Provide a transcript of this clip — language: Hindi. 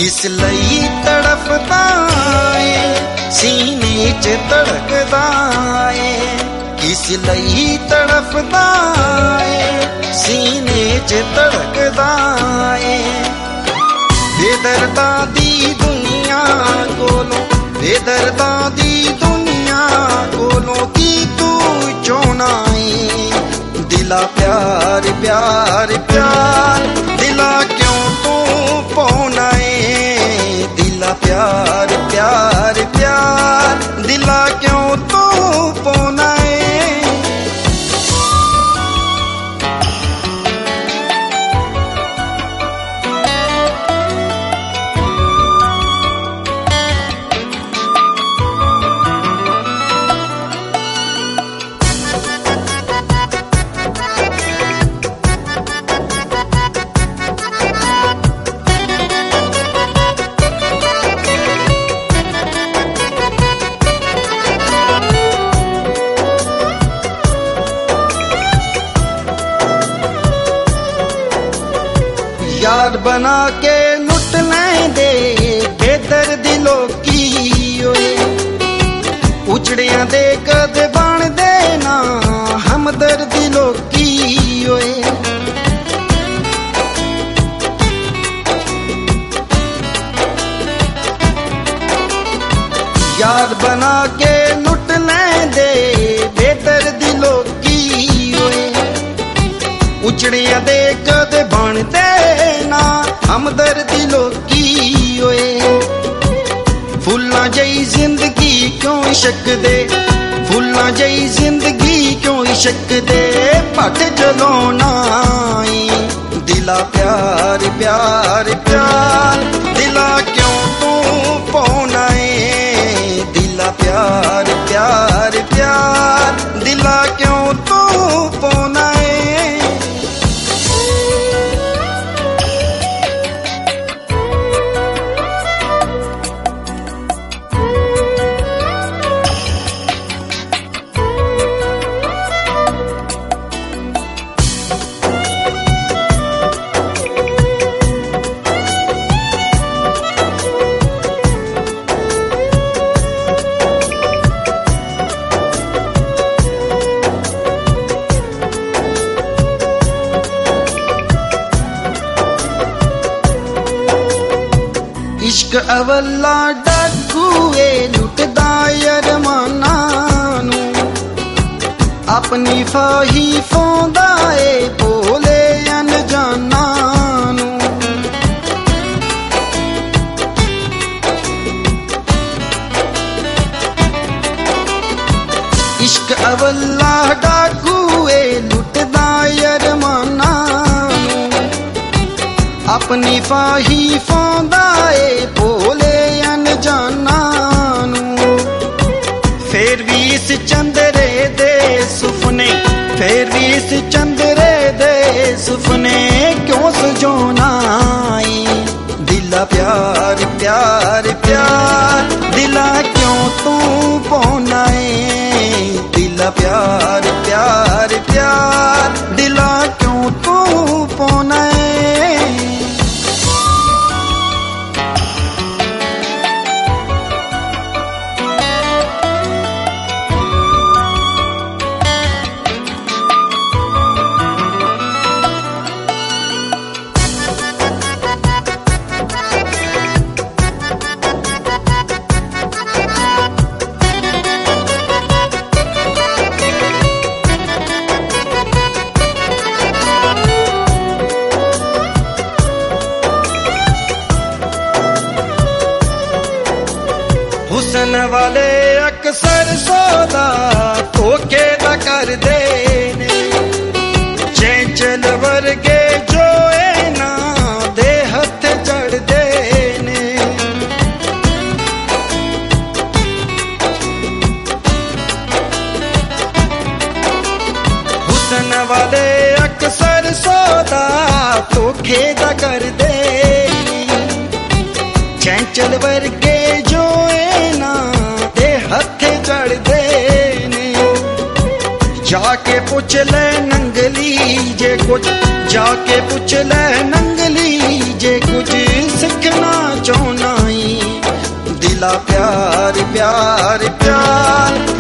किस लई तड़फदा है सीने च धड़कदा है, किस लई तड़फदा है सीने च धड़कदा है। बेदर्दा दी दुनिया कोलों, बेदर्दा दी दुनिया कोलों की तू चोना है। दिला प्यार प्यार प्यार दिला क्यों तू पौना है। दिला प्यार प्यार प्यार दिला क्यों तू पौना है। यार बना के लुट लें दे बेदर्दी लोकी ओए, उजड़ियां दे कद बन देना हमदर्दी लोकी ओए। यार बना के लुट लें दे बेदर्दी लोकी ओए, उजड़ियां दे कद बन देना हमदर्दी लोकी ओए। फुल्लां जई जिंदगी क्यों इश्क दे, फुल्लां जई जिंदगी क्यों इश्क दे भट जलोना है। दिला प्यार प्यार प्यार दिला क्यों तू पौना है। दिला प्यार प्यार प्यार दिला क्यों तू पौना है। इश्क अवला डाकूए लुटदा अरमाना नू, अपनी फाही फौंदा ए भोले अनजाना नू। इश्क अवला डाकूए लुटदा अरमाना नू, अपनी फाही फौंदा ए भोले अनजाना नू। फिर भी इस चंदरे दे सुपने, फिर भी इस चंदरे दे सुपने क्यों सजोना है। दिला प्यार प्यार प्यार दिला क्यों तू पौना है। दिला प्यार प्यार प्यार दिला क्यों तू पौना है। हुस्न वाले अक्सर सौदा धोखे दा कर देने, चंचल वर्गे जो ए ना दे हथ चढ़ देने। हुस्न वाले अक्सर सौदा धोखे दा कर देने, चंचल वर्गे जो हथे चढ़ देने। जाके पूछ ले नंगली जे कुछ, जाके पूछ ले नंगली जे कुछ सीखना चाह प्यार प्यार